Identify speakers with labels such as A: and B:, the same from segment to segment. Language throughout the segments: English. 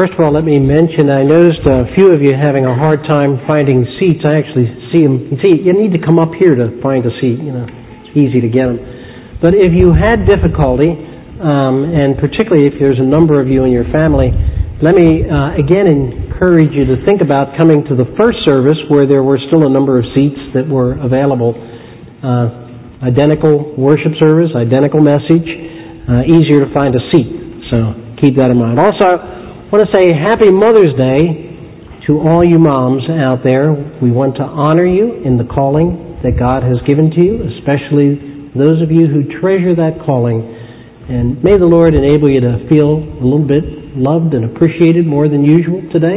A: First of all, let me mention, I noticed a few of you having a hard time finding seats. I actually see them. You need to come up here to find a seat. It's easy to get them. But if you had difficulty, and particularly if there's a number of you in your family, let me again encourage you to think about coming to the first service where there were still a number of seats that were available. Identical worship service, identical message, easier to find a seat. So keep that in mind. Also, I want to say Happy Mother's Day to all you moms out there. We want to honor you in the calling that God has given to you, especially those of you who treasure that calling. And may the Lord enable you to feel a little bit loved and appreciated more than usual today.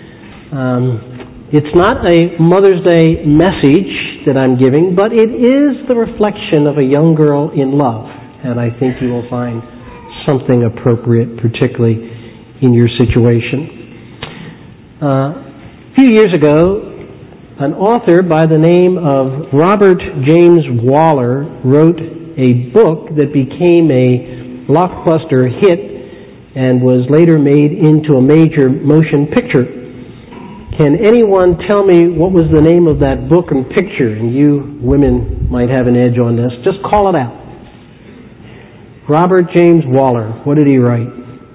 A: It's not a Mother's Day message that I'm giving, but it is the reflection of a young girl in love. And I think you will find something appropriate, particularly in your situation. A few years ago, an author by the name of Robert James Waller wrote a book that became a blockbuster hit and was later made into a major motion picture. Can anyone tell me what was the name of that book and picture? And you women might have an edge on this. Just call it out. Robert James Waller. What did he write?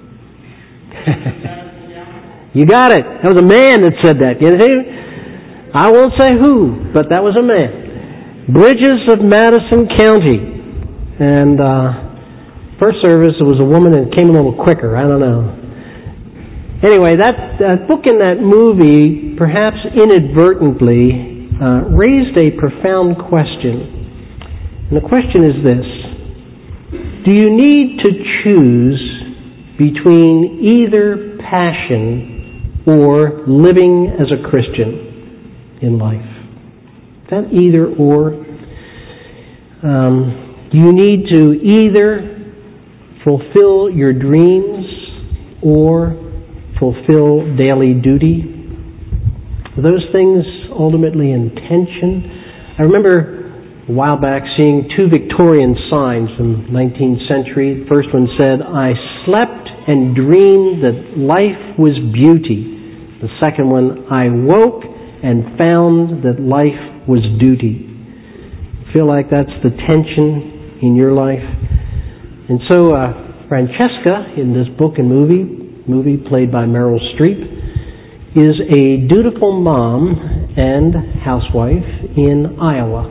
A: You got it. That was a man that said that. You see? I won't say who, but that was a man. Bridges of Madison County. And first service, it was a woman and it came a little quicker. I don't know. Anyway, that book and that movie, perhaps inadvertently, raised a profound question. And the question is this: do you need to choose between either passion or living as a Christian in life? Is that either or? Do you need to either fulfill your dreams or fulfill daily duty? Are those things ultimately in tension? I remember a while back seeing two Victorian signs from the 19th century. The first one said, "I slept and dreamed that life was beauty." The second one, "I woke and found that life was duty." Feel like that's the tension in your life? And so Francesca, in this book and movie played by Meryl Streep, is a dutiful mom and housewife in Iowa.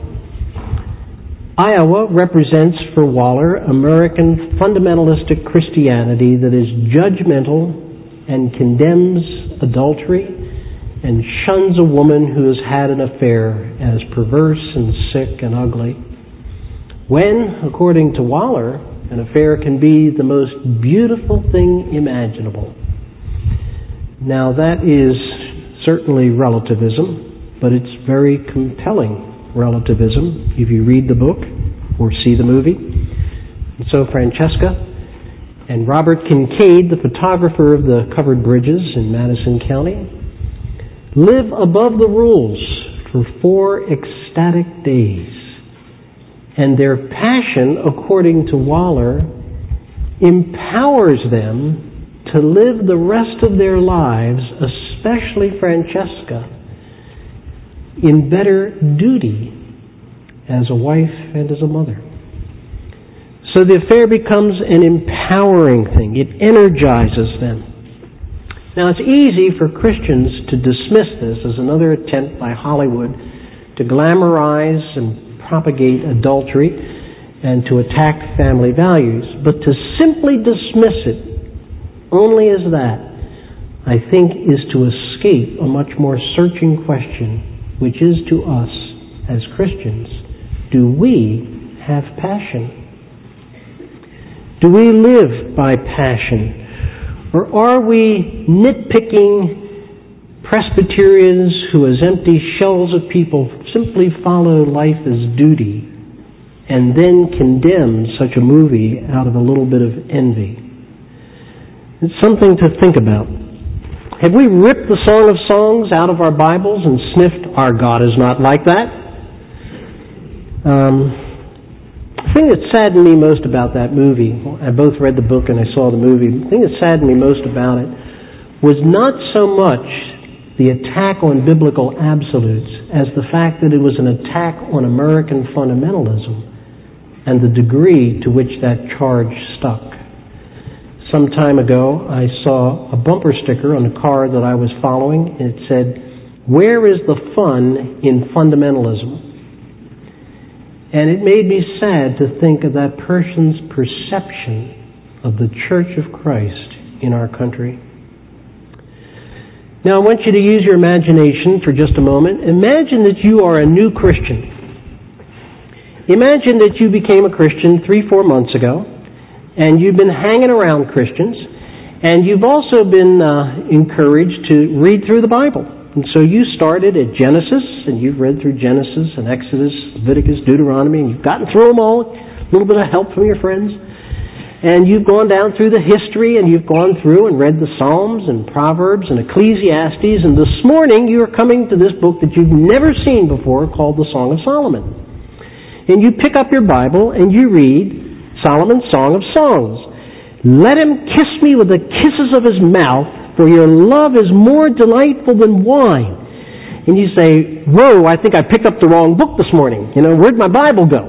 A: Iowa represents for Waller American fundamentalistic Christianity that is judgmental and condemns adultery and shuns a woman who has had an affair as perverse and sick and ugly. When, according to Waller, an affair can be the most beautiful thing imaginable. Now that is certainly relativism, but it's very compelling relativism if you read the book or see the movie. And so Francesca and Robert Kincaid, the photographer of the covered bridges in Madison County, live above the rules for 4 ecstatic days. And their passion, according to Waller, empowers them to live the rest of their lives, especially Francesca, in better duty as a wife and as a mother. So the affair becomes an empowering thing. It energizes them. Now it's easy for Christians to dismiss this as another attempt by Hollywood to glamorize and propagate adultery and to attack family values. But to simply dismiss it only as that, I think, is to escape a much more searching question, which is to us as Christians: do we have passion? Do we live by passion? Or are we nitpicking Presbyterians who, as empty shells of people, simply follow life as duty and then condemn such a movie out of a little bit of envy? It's something to think about. Have we ripped the Song of Songs out of our Bibles and sniffed, "Our God is not like that"? The thing that saddened me most about that movie, I both read the book and I saw the movie, the thing that saddened me most about it was not so much the attack on biblical absolutes as the fact that it was an attack on American fundamentalism and the degree to which that charge stuck. Some time ago, I saw a bumper sticker on a car that I was following, and it said, "Where is the fun in fundamentalism?" And it made me sad to think of that person's perception of the Church of Christ in our country. Now, I want you to use your imagination for just a moment. Imagine that you are a new Christian. Imagine that you became a Christian 3-4 months ago, and you've been hanging around Christians, and you've also been encouraged to read through the Bible. And so you started at Genesis, and you've read through Genesis and Exodus, Leviticus, Deuteronomy, and you've gotten through them all, a little bit of help from your friends. And you've gone down through the history, and you've gone through and read the Psalms and Proverbs and Ecclesiastes, and this morning you are coming to this book that you've never seen before called the Song of Solomon. And you pick up your Bible and you read Solomon's Song of Songs. "Let him kiss me with the kisses of his mouth, for your love is more delightful than wine." And you say, "Whoa, I think I picked up the wrong book this morning. Where'd my Bible go?"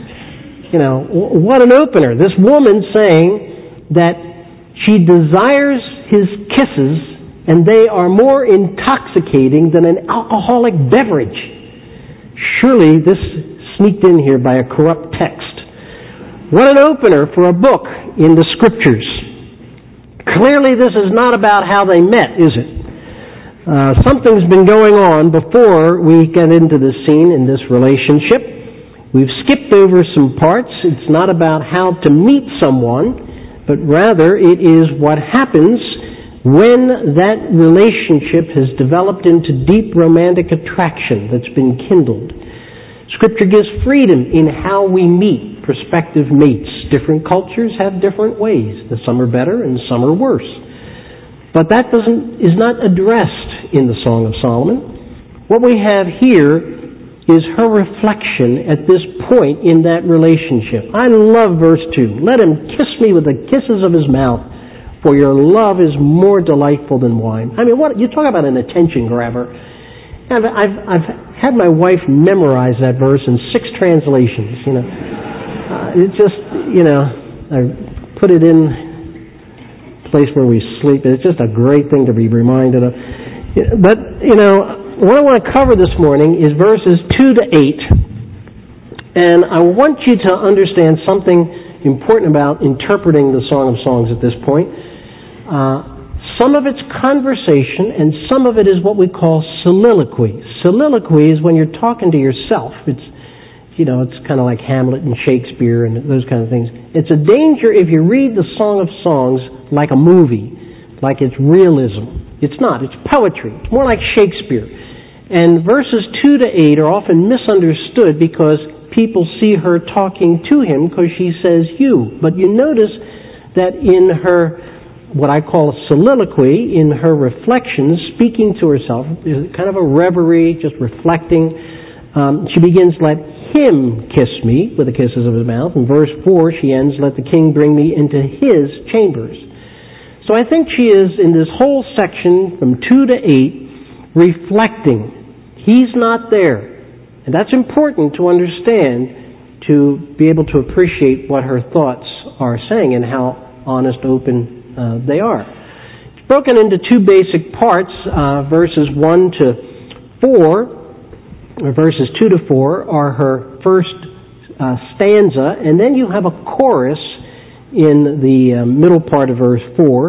A: What an opener. This woman saying that she desires his kisses and they are more intoxicating than an alcoholic beverage. Surely this sneaked in here by a corrupt text. What an opener for a book in the Scriptures. Clearly this is not about how they met, is it? Something's been going on before we get into this scene in this relationship. We've skipped over some parts. It's not about how to meet someone, but rather it is what happens when that relationship has developed into deep romantic attraction that's been kindled. Scripture gives freedom in how we meet prospective mates. Different cultures have different ways. Some are better and some are worse. But that is not addressed in the Song of Solomon. What we have here is her reflection at this point in that relationship. I love verse 2. "Let him kiss me with the kisses of his mouth, for your love is more delightful than wine." I mean, what you talk about an attention grabber. I've had my wife memorize that verse in 6 translations. It just, I put it in a place where we sleep. It's just a great thing to be reminded of. But, what I want to cover this morning is verses 2 to 8. And I want you to understand something important about interpreting the Song of Songs at this point. Some of it's conversation, and some of it is what we call soliloquy. Soliloquy is when you're talking to yourself. It's kind of like Hamlet and Shakespeare and those kind of things. It's a danger if you read the Song of Songs like a movie, like it's realism. It's not. It's poetry. It's more like Shakespeare. And verses 2 to 8 are often misunderstood because people see her talking to him because she says you. But you notice that in her, what I call a soliloquy, in her reflections, speaking to herself, kind of a reverie, just reflecting, she begins, "Let him kiss me with the kisses of his mouth." In verse 4 she ends, "Let the king bring me into his chambers." So I think she is, in this whole section from 2 to 8, reflecting. He's not there. And that's important to understand, to be able to appreciate what her thoughts are saying and how honest, open they are. It's broken into 2 basic parts. Verses 1 to 4, or verses 2 to 4, are her first stanza, and then you have a chorus in the middle part of verse 4,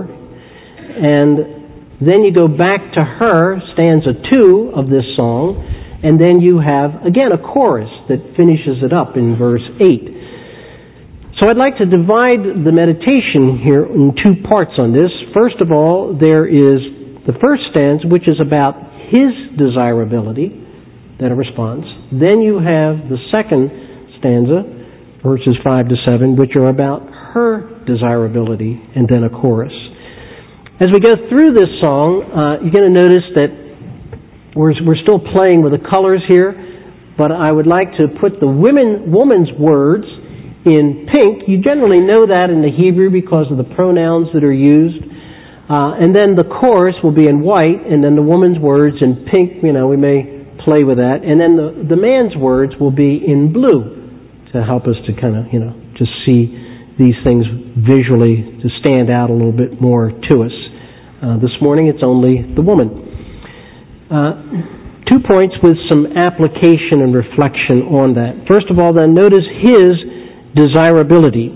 A: and then you go back to her, stanza 2 of this song, and then you have, again, a chorus that finishes it up in verse 8. So I'd like to divide the meditation here in 2 parts on this. First of all, there is the first stanza, which is about his desirability, then a response. Then you have the second stanza, verses 5 to 7, which are about her desirability, and then a chorus. As we go through this song, you're going to notice that we're still playing with the colors here, but I would like to put the woman's words in pink. You generally know that in the Hebrew because of the pronouns that are used. And then the chorus will be in white, and then the woman's words in pink. We may play with that. And then the man's words will be in blue to help us to kind of, just see these things visually to stand out a little bit more to us. This morning it's only the woman. 2 points with some application and reflection on that. First of all, then, notice his desirability.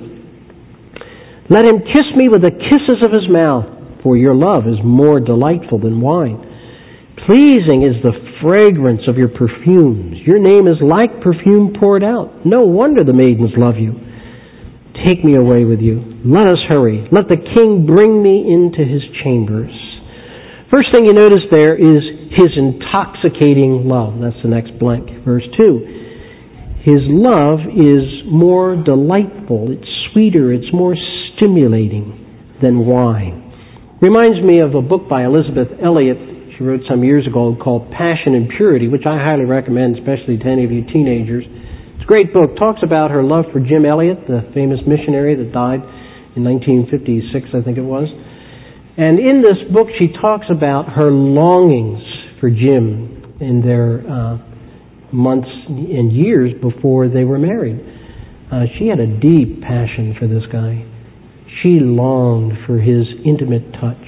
A: Let him kiss me with the kisses of his mouth, for your love is more delightful than wine. Pleasing is the fragrance of your perfumes. Your name is like perfume poured out. No wonder the maidens love you. Take me away with you. Let us hurry. Let the king bring me into his chambers. First thing you notice there is his intoxicating love. That's the next blank. Verse 2. His love is more delightful. It's sweeter. It's more stimulating than wine. Reminds me of a book by Elizabeth Elliot she wrote some years ago called Passion and Purity, which I highly recommend, especially to any of you teenagers. It's a great book. Talks about her love for Jim Elliot, the famous missionary that died in 1956, I think it was. And in this book, she talks about her longings for Jim in their months and years before they were married. She had a deep passion for this guy. She longed for his intimate touch.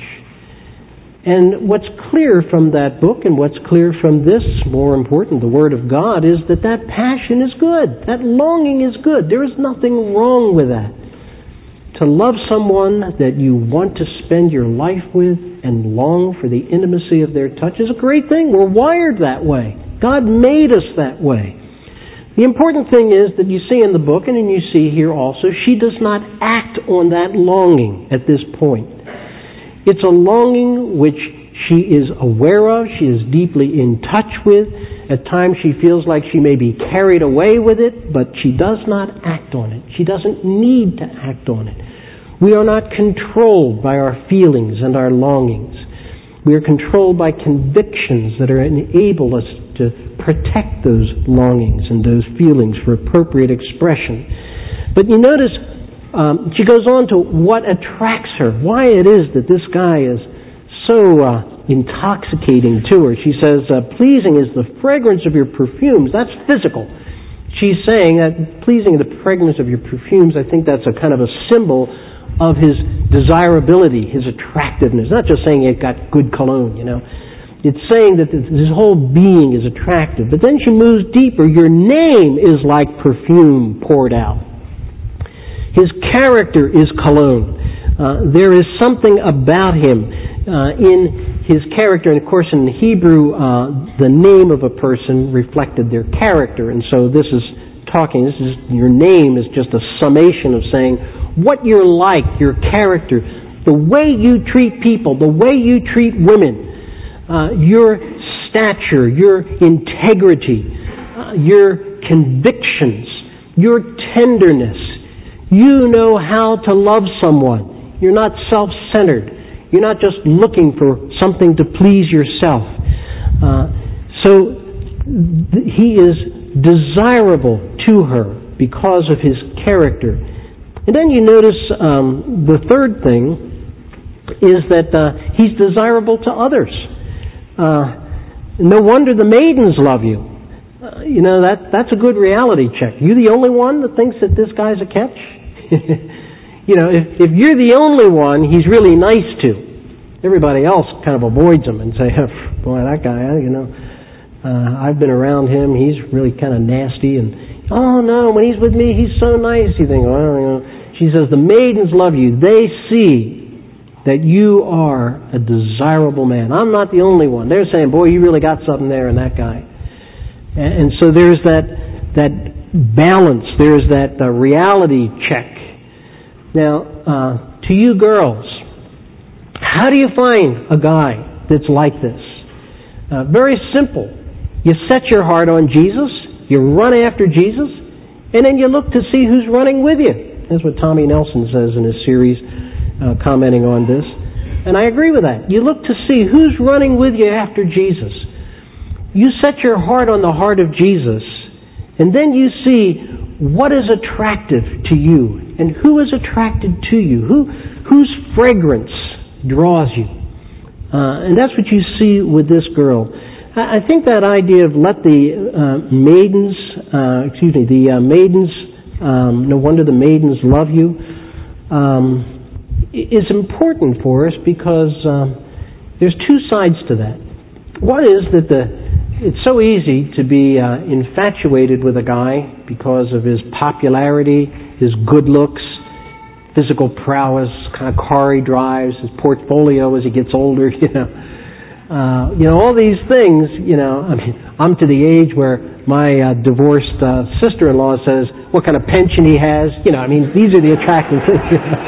A: And what's clear from that book and what's clear from this, more important, the Word of God, is that passion is good. That longing is good. There is nothing wrong with that. To love someone that you want to spend your life with and long for the intimacy of their touch is a great thing. We're wired that way. God made us that way. The important thing is that you see in the book, and then you see here also, she does not act on that longing at this point. It's a longing which she is aware of, she is deeply in touch with. At times she feels like she may be carried away with it, but she does not act on it. She doesn't need to act on it. We are not controlled by our feelings and our longings. We are controlled by convictions that enable us to protect those longings and those feelings for appropriate expression. But you notice she goes on to what attracts her, why it is that this guy is so intoxicating to her. She says, pleasing is the fragrance of your perfumes. That's physical. She's saying that pleasing the fragrance of your perfumes, I think that's a kind of a symbol of his desirability, his attractiveness. Not just saying you've got good cologne, It's saying that his whole being is attractive. But then she moves deeper. Your name is like perfume poured out. His character is cologne. There is something about him in his character. And of course in Hebrew, the name of a person reflected their character. And so this is your name is just a summation of saying what you're like, your character, the way you treat people, the way you treat women, your stature, your integrity, your convictions, your tenderness. You know how to love someone. You're not self-centered. You're not just looking for something to please yourself. He is desirable to her because of his character. And then you notice the third thing is that he's desirable to others. No wonder the maidens love you. That's a good reality check. You the only one that thinks that this guy's a catch? If you're the only one he's really nice to, everybody else kind of avoids him and say, boy, that guy, I've been around him, he's really kind of nasty, and oh no, when he's with me, he's so nice. You think, She says, the maidens love you. They see that you are a desirable man. I'm not the only one. They're saying, boy, you really got something there in that guy. And so there's that balance, there's that reality check. Now, to you girls, how do you find a guy that's like this? Very simple. You set your heart on Jesus, you run after Jesus, and then you look to see who's running with you. That's what Tommy Nelson says in his series commenting on this. And I agree with that. You look to see who's running with you after Jesus. You set your heart on the heart of Jesus, and then you see what is attractive to you and who is attracted to you, whose fragrance draws you. And that's what you see with this girl. I think that idea of let the maidens, no wonder the maidens love you, is important for us because there's two sides to that. One is that it's so easy to be infatuated with a guy because of his popularity, his good looks, physical prowess, kind of car he drives, his portfolio as he gets older, all these things, I mean, I'm to the age where my divorced sister-in-law says what kind of pension he has. These are the attractive things.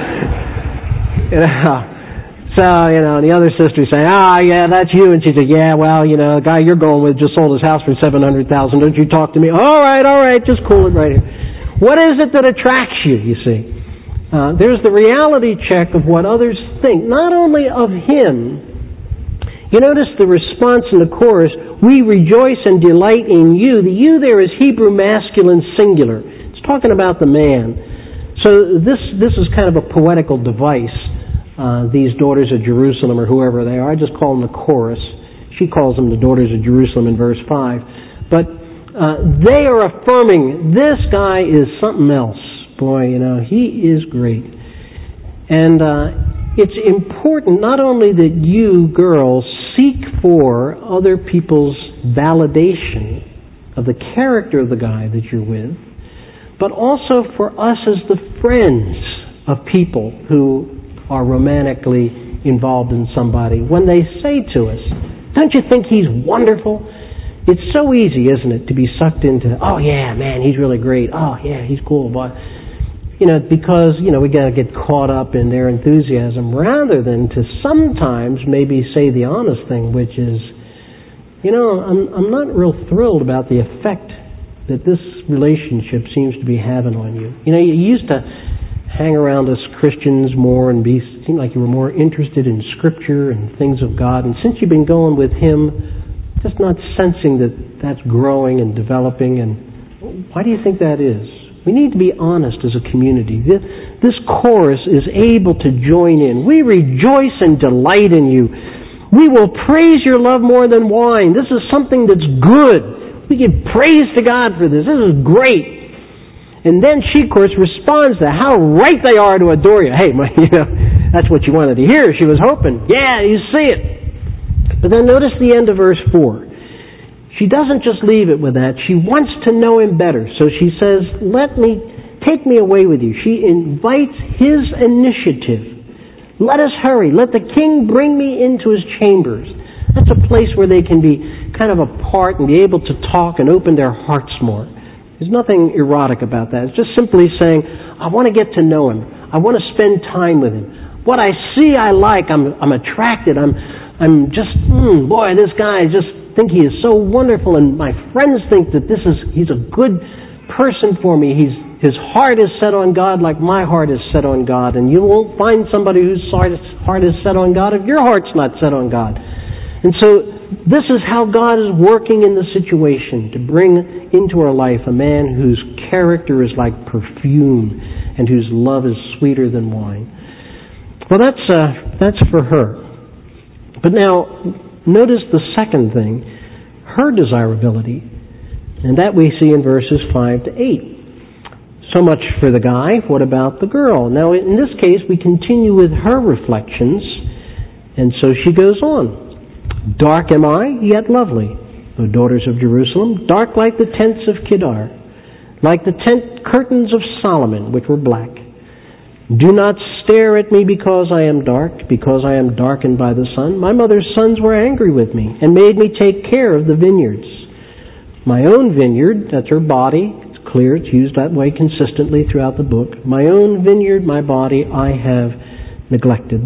A: So, and the other sister's saying, yeah, that's you. And she said, yeah, well, the guy you're going with just sold his house for $700,000. Don't you talk to me? All right, just cool it right here. What is it that attracts you, you see? There's the reality check of what others think, not only of him. You notice the response in the chorus, we rejoice and delight in you. The you there is Hebrew masculine singular. It's talking about the man. So this is kind of a poetical device. These daughters of Jerusalem, or whoever they are, I just call them the chorus. She calls them the daughters of Jerusalem in verse 5. But they are affirming this guy is something else. Boy, he is great. And it's important not only that you girls seek for other people's validation of the character of the guy that you're with, but also for us as the friends of people who are romantically involved in somebody. When they say to us, don't you think he's wonderful? It's so easy, isn't it, to be sucked into, oh yeah, man, he's really great. Oh yeah, he's cool. But, because, we got to get caught up in their enthusiasm rather than to sometimes maybe say the honest thing, which is, I'm not real thrilled about the effect that this relationship seems to be having on you. You used to hang around us Christians more and seem like you were more interested in Scripture and things of God. And since you've been going with him, just not sensing that that's growing and developing. And why do you think that is? We need to be honest as a community. This chorus is able to join in. We rejoice and delight in you. We will praise your love more than wine. This is something that's good. We give praise to God for this. This is great. And then she, of course, responds to how right they are to adore you. Hey, that's what you wanted to hear. She was hoping. Yeah, you see it. But then notice the end of verse 4. She doesn't just leave it with that. She wants to know him better. So she says, take me away with you. She invites his initiative. Let us hurry. Let the king bring me into his chambers. That's a place where they can be kind of apart and be able to talk and open their hearts more. There's nothing erotic about that. It's just simply saying, I want to get to know him. I want to spend time with him. What I see I like. I'm attracted. I'm just, boy, this guy, I just think he is so wonderful. And my friends think that he's a good person for me. His heart is set on God like my heart is set on God. And you won't find somebody whose heart is set on God if your heart's not set on God. And so this is how God is working in the situation to bring into our life a man whose character is like perfume and whose love is sweeter than wine. Well, that's for her. But now, notice the second thing, her desirability. And that we see in verses 5 to 8. So much for the guy. What about the girl? Now, in this case, we continue with her reflections. And so she goes on. Dark am I, yet lovely, O daughters of Jerusalem, dark like the tents of Kedar, like the tent curtains of Solomon, which were black. Do not stare at me because I am dark, because I am darkened by the sun. My mother's sons were angry with me and made me take care of the vineyards. My own vineyard, that's her body, it's clear, it's used that way consistently throughout the book. My own vineyard, my body, I have neglected.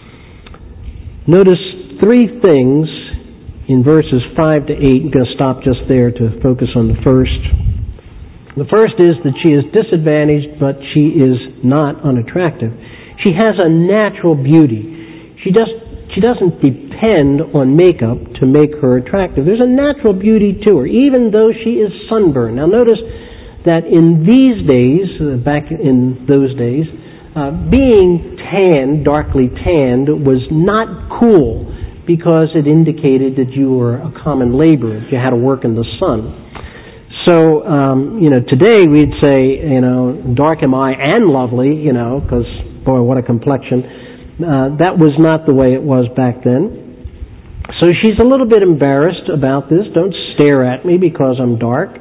A: Notice three things in verses 5 to 8. I'm going to stop just there to focus on the first. The first is that she is disadvantaged, but she is not unattractive. She has a natural beauty. She doesn't depend on makeup to make her attractive. There's a natural beauty to her, even though she is sunburned. Now notice that in these days, back in those days, being tanned, darkly tanned, was not cool because it indicated that you were a common laborer. You had to work in the sun. So, today we'd say, dark am I and lovely, because, boy, what a complexion. That was not the way it was back then. So she's a little bit embarrassed about this. Don't stare at me because I'm dark.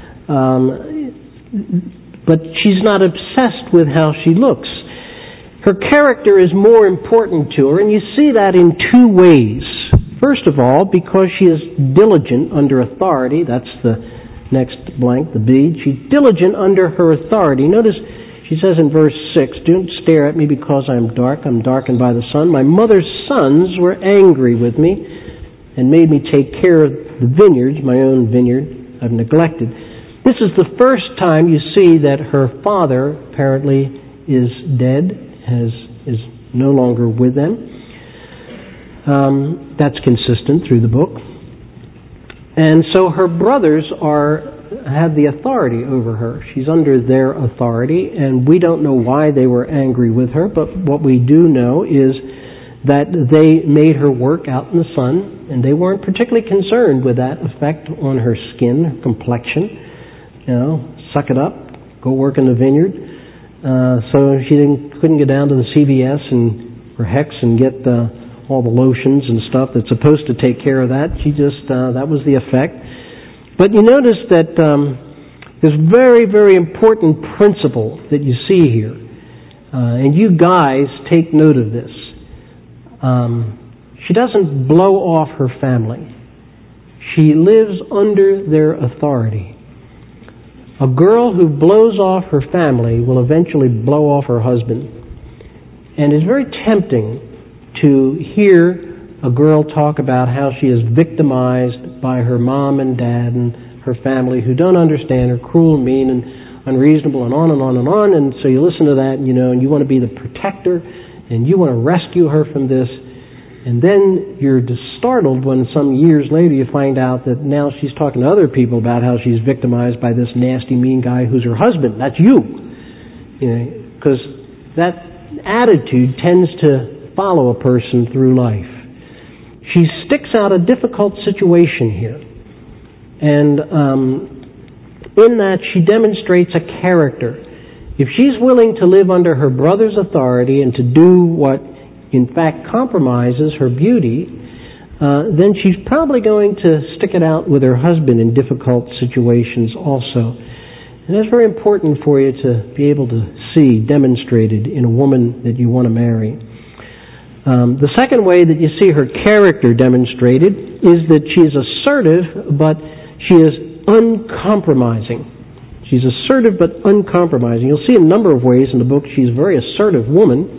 A: But she's not obsessed with how she looks. Her character is more important to her, and you see that in two ways. First of all, because she is diligent under authority. That's the next blank, the bead. She's diligent under her authority. Notice she says in verse 6, "Don't stare at me because I'm darkened by the sun. My mother's sons were angry with me and made me take care of the vineyards, my own vineyard I've neglected." This is the first time you see that her father apparently is dead, is no longer with them. That's consistent through the book. And so her brothers have the authority over her. She's under their authority, and we don't know why they were angry with her, but what we do know is that they made her work out in the sun, and they weren't particularly concerned with that effect on her skin, her complexion. Suck it up, go work in the vineyard. So she couldn't get down to the CVS or Hex and get all the lotions and stuff that's supposed to take care of that. She just, that was the effect. But you notice that this very, very important principle that you see here, and you guys take note of this. She doesn't blow off her family. She lives under their authority. A girl who blows off her family will eventually blow off her husband. And it's very tempting to hear a girl talk about how she is victimized by her mom and dad and her family who don't understand her, cruel, mean, and unreasonable, and on and on and on. And so you listen to that, and you want to be the protector, and you want to rescue her from this. And then you're just startled when some years later you find out that now she's talking to other people about how she's victimized by this nasty, mean guy who's her husband. That's you. Because that attitude tends to follow a person through life. She sticks out a difficult situation here. And in that she demonstrates a character. If she's willing to live under her brother's authority and to do what in fact compromises her beauty, then she's probably going to stick it out with her husband in difficult situations also. And that's very important for you to be able to see demonstrated in a woman that you want to marry. The second way that you see her character demonstrated is that she is assertive, but she is uncompromising. She's assertive but uncompromising. You'll see a number of ways in the book she's a very assertive woman.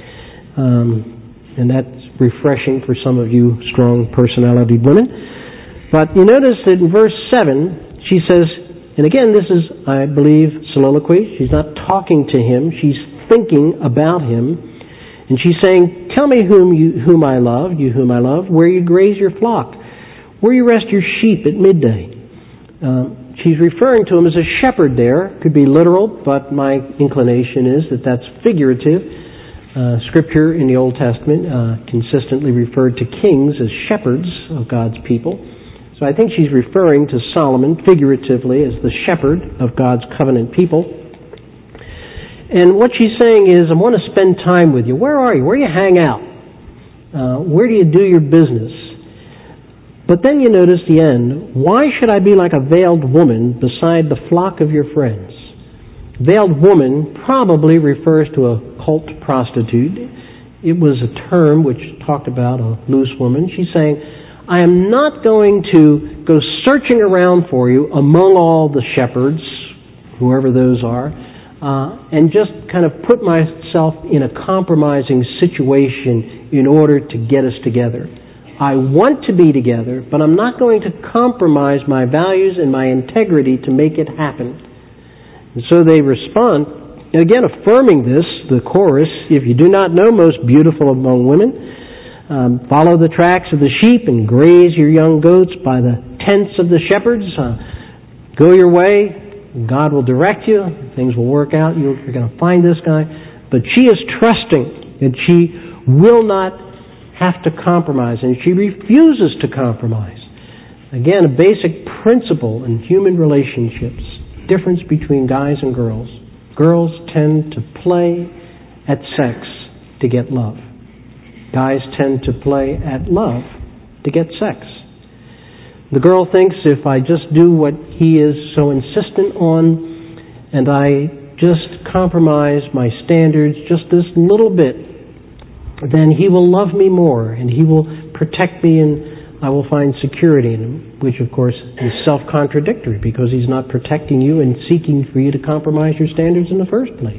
A: And that's refreshing for some of you strong personality women. But you notice that in verse 7, she says, and again, this is, I believe, soliloquy. She's not talking to him. She's thinking about him. And she's saying, "Tell me whom I love, you whom I love, where you graze your flock, where you rest your sheep at midday." She's referring to him as a shepherd there. Could be literal, but my inclination is that that's figurative. Scripture in the Old Testament consistently referred to kings as shepherds of God's people. So I think she's referring to Solomon figuratively as the shepherd of God's covenant people. And what she's saying is, I want to spend time with you. Where are you? Where do you hang out? Where do you do your business? But then you notice the end. Why should I be like a veiled woman beside the flock of your friends? Veiled woman probably refers to a cult prostitute. It was a term which talked about a loose woman. She's saying, I am not going to go searching around for you among all the shepherds, whoever those are, and just kind of put myself in a compromising situation in order to get us together. I want to be together, but I'm not going to compromise my values and my integrity to make it happen. And so they respond, and again affirming this, the chorus, "If you do not know, most beautiful among women, follow the tracks of the sheep and graze your young goats by the tents of the shepherds. Go your way, God will direct you, things will work out, you're going to find this guy." But she is trusting And she will not have to compromise, and she refuses to compromise. Again, a basic principle in human relationships, difference between guys and girls. Girls tend to play at sex to get love. Guys tend to play at love to get sex. The girl thinks, if I just do what he is so insistent on, and I just compromise my standards just this little bit, then he will love me more, and he will protect me, and I will find security in him, which of course is self-contradictory, because he's not protecting you and seeking for you to compromise your standards in the first place.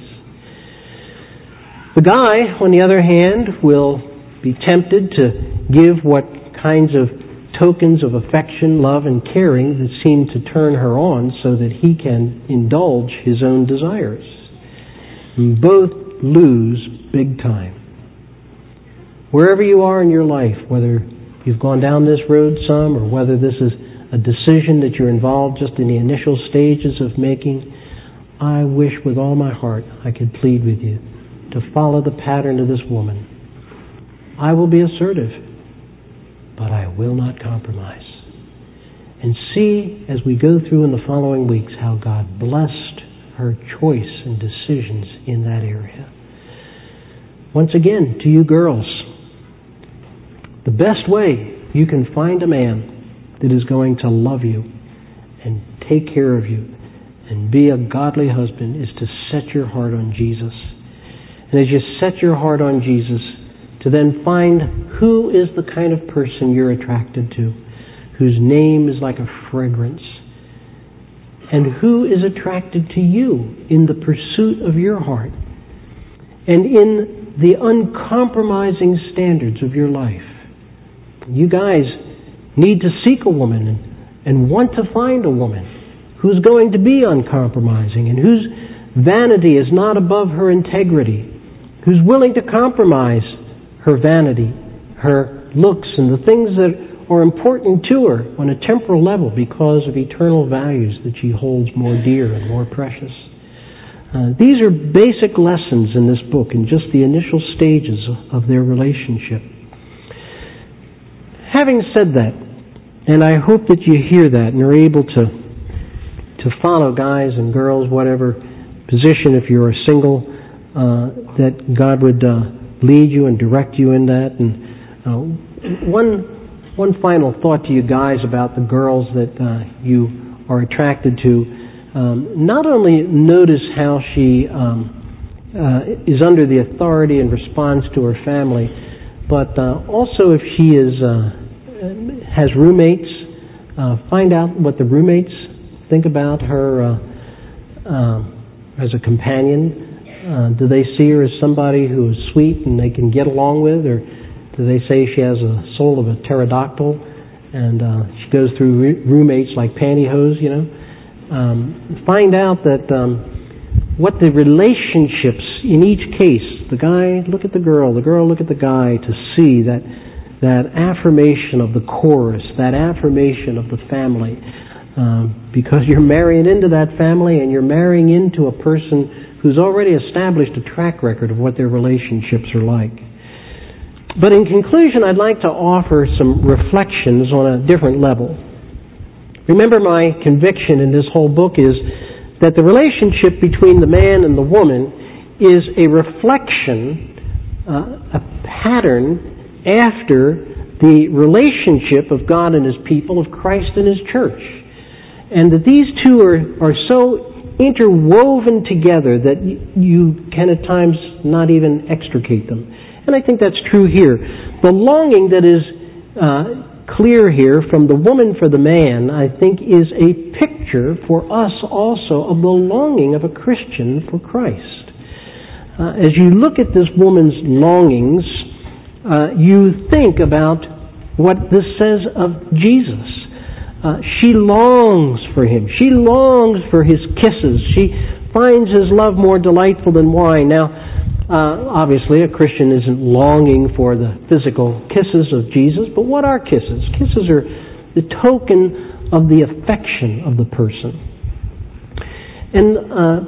A: The guy, on the other hand, will be tempted to give what kinds of tokens of affection, love, and caring that seem to turn her on so that he can indulge his own desires. And both lose big time. Wherever you are in your life, whether you've gone down this road some, or whether this is a decision that you're involved just in the initial stages of making, I wish with all my heart I could plead with you to follow the pattern of this woman. I will be assertive, but I will not compromise. And see, as we go through in the following weeks, how God blessed her choice and decisions in that area. Once again, to you girls, the best way you can find a man that is going to love you and take care of you and be a godly husband is to set your heart on Jesus. And as you set your heart on Jesus, to then find who is the kind of person you're attracted to, whose name is like a fragrance, and who is attracted to you in the pursuit of your heart and in the uncompromising standards of your life. You guys need to seek a woman and want to find a woman who's going to be uncompromising and whose vanity is not above her integrity, who's willing to compromise her vanity, her looks, and the things that are important to her on a temporal level because of eternal values that she holds more dear and more precious. These are basic lessons in this book in just the initial stages of their relationship. Having said that, and I hope that you hear that and are able to follow, guys and girls, whatever position, if you're a single, that God would lead you and direct you in that. And one final thought to you guys about the girls that you are attracted to. Not only notice how she is under the authority and responds to her family, but also if she has roommates, find out what the roommates think about her as a companion. Do they see her as somebody who is sweet and they can get along with, or do they say she has a soul of a pterodactyl and she goes through roommates like pantyhose, you know? Find out that what the relationships in each case, the guy look at the girl look at the guy, to see that affirmation of the chorus, that affirmation of the family, because you're marrying into that family and you're marrying into a person who's already established a track record of what their relationships are like. But in conclusion, I'd like to offer some reflections on a different level. Remember, my conviction in this whole book is that the relationship between the man and the woman is a reflection, a pattern after the relationship of God and His people, of Christ and His church. And that these two are so interwoven together that you can at times not even extricate them. And I think that's true here. The longing that is clear here from the woman for the man, I think, is a picture for us also of the longing of a Christian for Christ. As you look at this woman's longings, you think about what this says of Jesus. She longs for Him. She longs for His kisses. She finds His love more delightful than wine. Now, obviously, a Christian isn't longing for the physical kisses of Jesus, but what are kisses? Kisses are the token of the affection of the person. And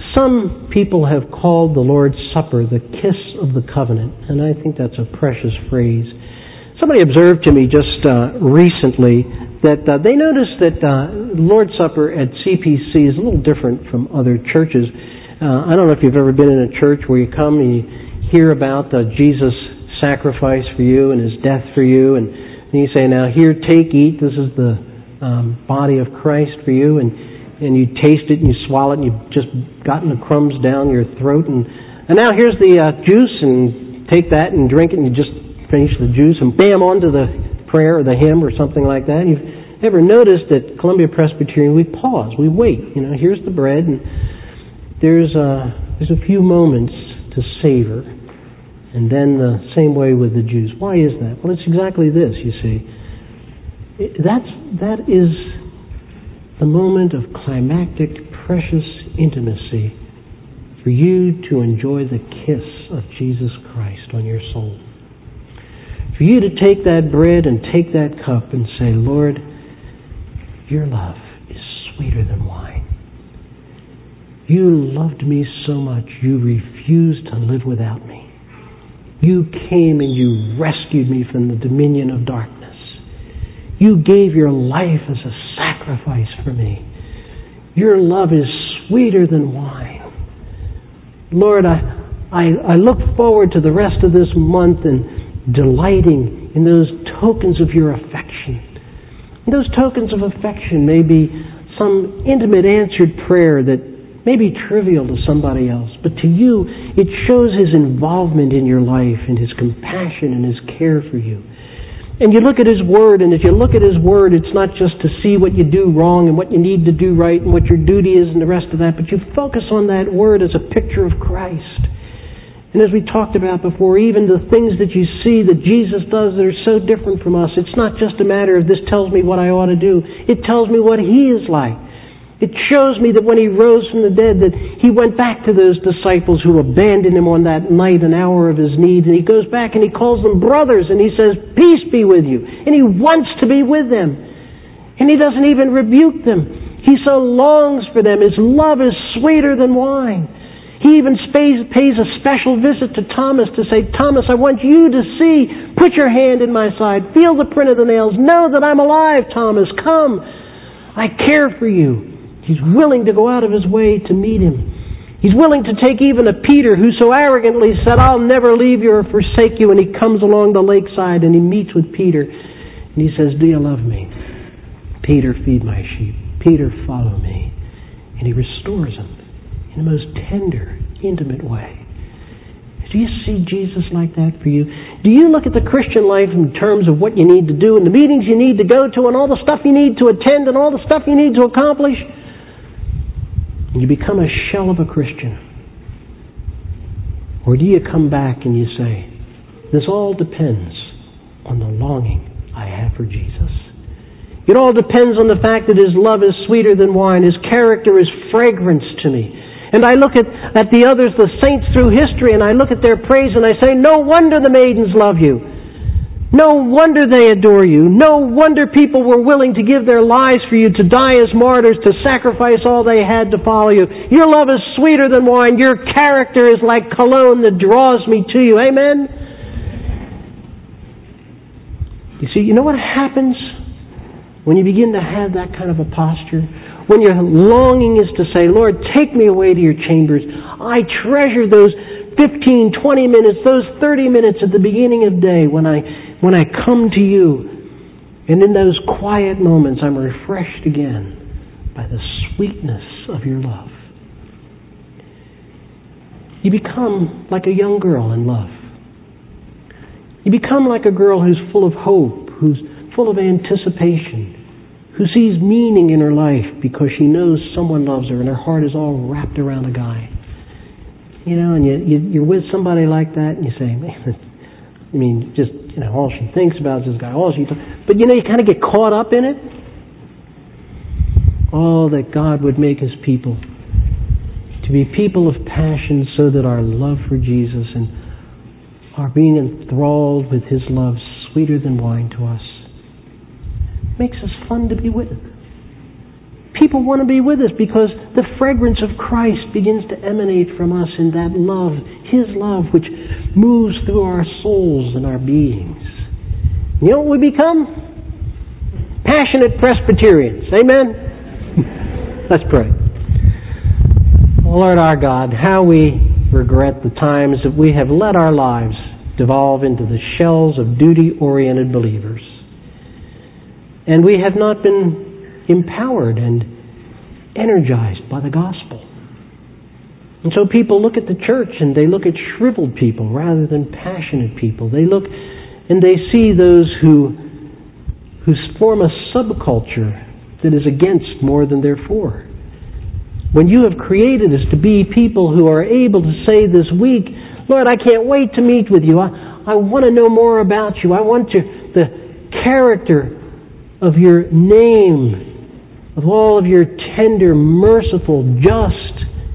A: Some people have called the Lord's Supper the kiss of the covenant, and I think that's a precious phrase. Somebody observed to me just recently that they noticed that Lord's Supper at CPC is a little different from other churches. I don't know if you've ever been in a church where you come and you hear about Jesus' sacrifice for you and His death for you, and you say, now here, take, eat, this is the body of Christ for you, and you taste it and you swallow it and you've just gotten the crumbs down your throat, and now here's the juice, and take that and drink it, and you just finish the juice, and bam, onto the prayer or the hymn or something like that. You've ever noticed at Columbia Presbyterian we pause, we wait. Here's the bread, and there's a few moments to savor, and then the same way with the juice. Why is that? Well, it's exactly this, you see. That is the moment of climactic, precious intimacy for you to enjoy the kiss of Jesus Christ on your soul. For you to take that bread and take that cup and say, Lord, your love is sweeter than wine. You loved me so much, you refused to live without me. You came and you rescued me from the dominion of darkness. You gave your life as a sacrifice for me. Your love is sweeter than wine. Lord, I look forward to the rest of this month and delighting in those tokens of your affection. And those tokens of affection may be some intimate answered prayer that may be trivial to somebody else, but to you it shows His involvement in your life and His compassion and His care for you. And you look at His Word, and if you look at His Word, it's not just to see what you do wrong and what you need to do right and what your duty is and the rest of that, but you focus on that Word as a picture of Christ. And as we talked about before, even the things that you see that Jesus does that are so different from us, it's not just a matter of this tells me what I ought to do. It tells me what He is like. It shows me that when He rose from the dead, that He went back to those disciples who abandoned Him on that night, an hour of His need, and He goes back and He calls them brothers, and He says, peace be with you. And He wants to be with them. And He doesn't even rebuke them. He so longs for them. His love is sweeter than wine. He even pays a special visit to Thomas to say, Thomas, I want you to see. Put your hand in my side. Feel the print of the nails. Know that I'm alive, Thomas. Come. I care for you. He's willing to go out of His way to meet Him. He's willing to take even a Peter who so arrogantly said, I'll never leave you or forsake you. And he comes along the lakeside and he meets with Peter. And he says, do you love me? Peter, feed my sheep. Peter, follow me. And He restores him in the most tender, intimate way. Do you see Jesus like that for you? Do you look at the Christian life in terms of what you need to do and the meetings you need to go to and all the stuff you need to attend and all the stuff you need to accomplish? And you become a shell of a Christian? Or do you come back and you say, this all depends on the longing I have for Jesus. It all depends on the fact that His love is sweeter than wine. His character is fragrance to me. And I look at the others, the saints through history, and I look at their praise and I say, no wonder the maidens love you. No wonder they adore you. No wonder people were willing to give their lives for you, to die as martyrs, to sacrifice all they had to follow you. Your love is sweeter than wine. Your character is like cologne that draws me to you. Amen? You see, you know what happens when you begin to have that kind of a posture? When your longing is to say, Lord, take me away to your chambers. I treasure those 15, 20 minutes, those 30 minutes at the beginning of the day when I come to you. And in those quiet moments, I'm refreshed again by the sweetness of your love. You become like a young girl in love. You become like a girl who's full of hope, who's full of anticipation, who sees meaning in her life because she knows someone loves her and her heart is all wrapped around a guy. And you're with somebody like that and you say, man, all she thinks about is this guy. But you kind of get caught up in it. Oh, that God would make His people to be people of passion so that our love for Jesus and our being enthralled with His love sweeter than wine to us makes us fun to be with. people want to be with us because the fragrance of Christ begins to emanate from us in that love, His love, which moves through our souls and our beings. You know what we become? Passionate Presbyterians. Amen? Let's pray. Oh, Lord our God, how we regret the times that we have let our lives devolve into the shells of duty-oriented believers. And we have not been empowered and energized by the gospel. And so people look at the church and they look at shriveled people rather than passionate people. They look and they see those who form a subculture that is against more than they're for. When you have created us to be people who are able to say this week, Lord, I can't wait to meet with you. I want to know more about you. I want the character of your name, of all of your tender, merciful, just,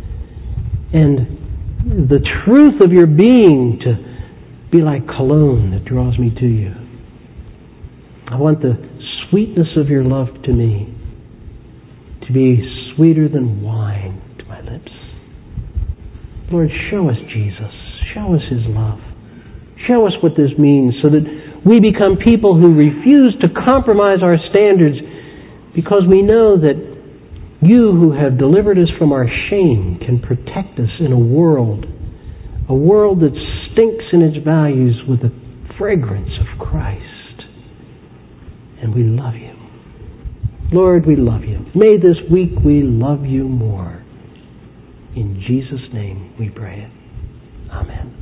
A: and the truth of your being to be like cologne that draws me to you. I want the sweetness of your love to me to be sweeter than wine to my lips. Lord, show us Jesus. Show us His love. Show us what this means so that we become people who refuse to compromise our standards because we know that you who have delivered us from our shame can protect us in a world that stinks in its values with the fragrance of Christ. And we love you. Lord, we love you. May this week we love you more. In Jesus' name we pray it. Amen.